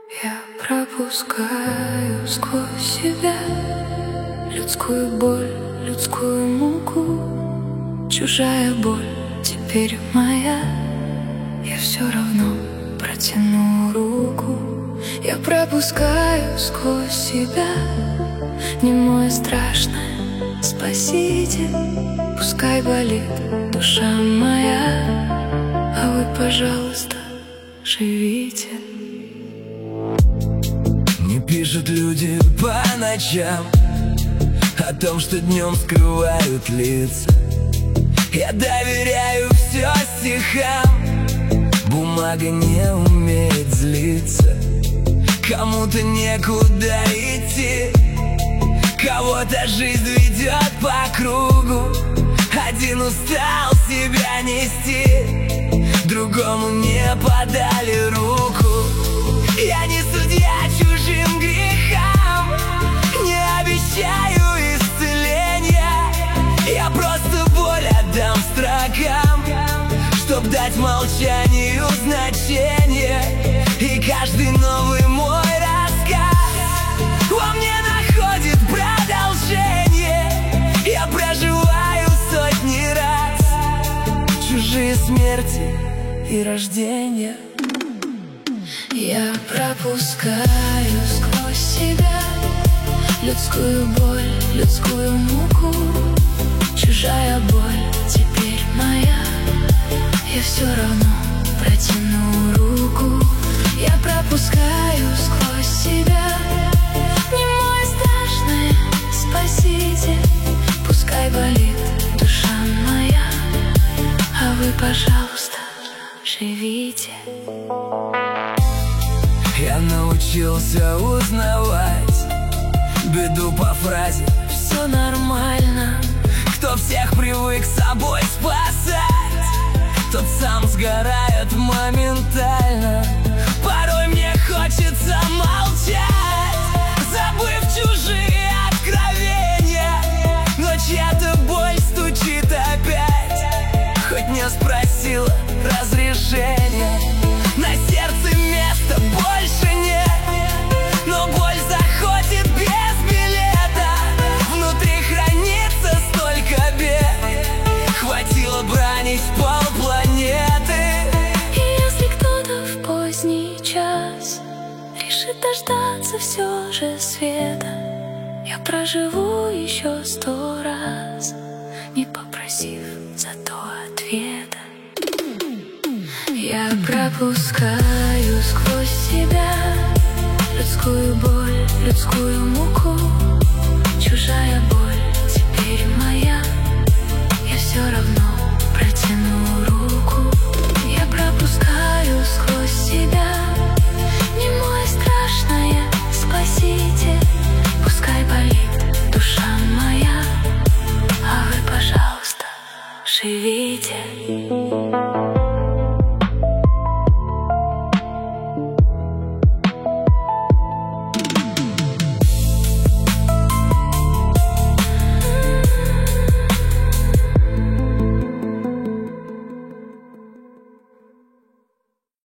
Я пропускаю сквозь себя людскую боль, людскую муку. Чужая боль теперь моя. Я все равно протяну руку. Я пропускаю сквозь себя немое страшное. Спаситель, пускай болит душа моя, а вы, пожалуйста, живите. Не пишут люди по ночам о том, что днем скрывают лица. Я доверяю все стихам, бумага не умеет злиться. Кому-то некуда идти, кого-то жизнь ведет по кругу. Один устал себя нести, другому не подали руку. Я не судья чужим грехам, не обещаю исцеления. Я просто боль отдам строкам, чтоб дать молчанию значение. И каждый новый мой рассказ во мне находит продолжение. Я проживаю сотни раз чужие смерти и рождения. Я пропускаю сквозь себя людскую боль, людскую муку. Чужая боль теперь моя. Я все равно протяну руку. Я пропускаю сквозь себя немое страшное. Спаситель, пускай болит душа моя, а вы, пожалуйста, живите. Я научился узнавать беду по фразе «все нормально». Кто всех привык собой спасать, тот сам сгорает моментально. Порой мне хочется молчать, забыв чужие откровения, но чья-то боль стучит опять, хоть не спросила разрешения. На сердце места больше нет, но боль заходит без билета. Внутри хранится столько бед, хватило бранить полпланеты. И если кто-то в поздний час решит дождаться все же света, я проживу еще 100 раз, не попросив зато ответа. Я пропускаю сквозь себя людскую боль, людскую муку. Чужая боль теперь моя. Я все равно протяну руку. Я пропускаю сквозь себя немое страшное. Спаситель, пускай болит душа моя, а вы, пожалуйста, живите.